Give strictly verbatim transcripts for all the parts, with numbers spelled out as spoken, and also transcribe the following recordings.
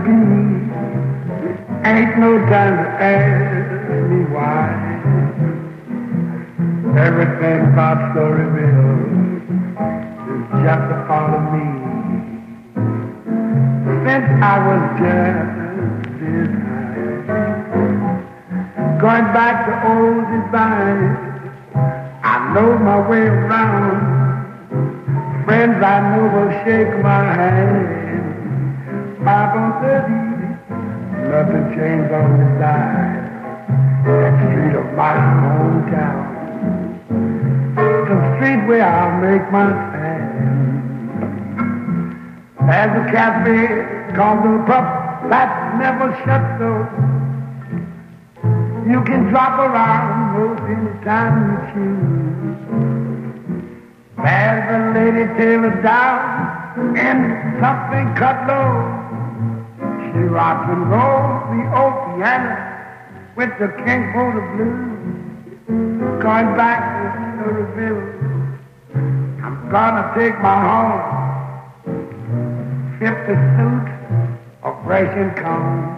be. Ain't no time to ask me why. Everything about Storyville is just a part of me. Since I was just this high, going back to old advice, I know my way around. Friends I know will shake my hand. five on thirty, nothing changed on the side. That street of my hometown, the street where I make my stand. There's a cafe called the Pup that never shuts though. You can drop around most any time you choose. There's a lady tailored down in something cut low. She rocks and rolls the old piano with the king for the blues. Going back to Storyville, I'm gonna take my home. Fifty suits of Russian corn.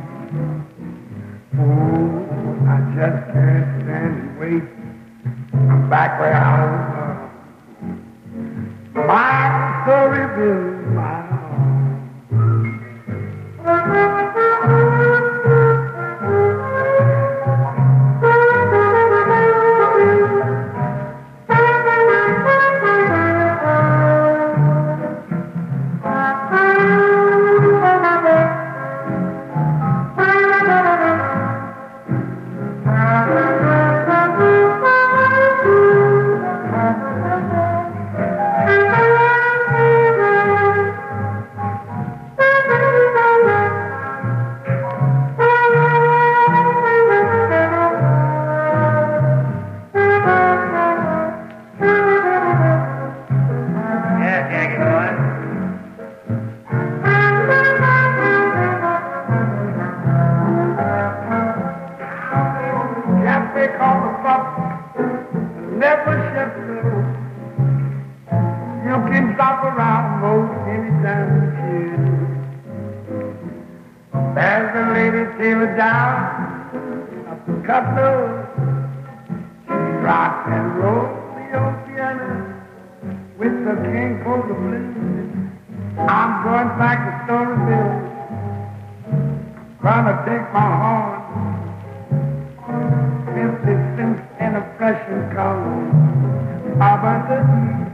Oh, I just can't stand and wait. I'm back where I was. My Storyville, my I'm going back to Storyville. Gonna take my horn. Fifty cents in a pressure cone. How about the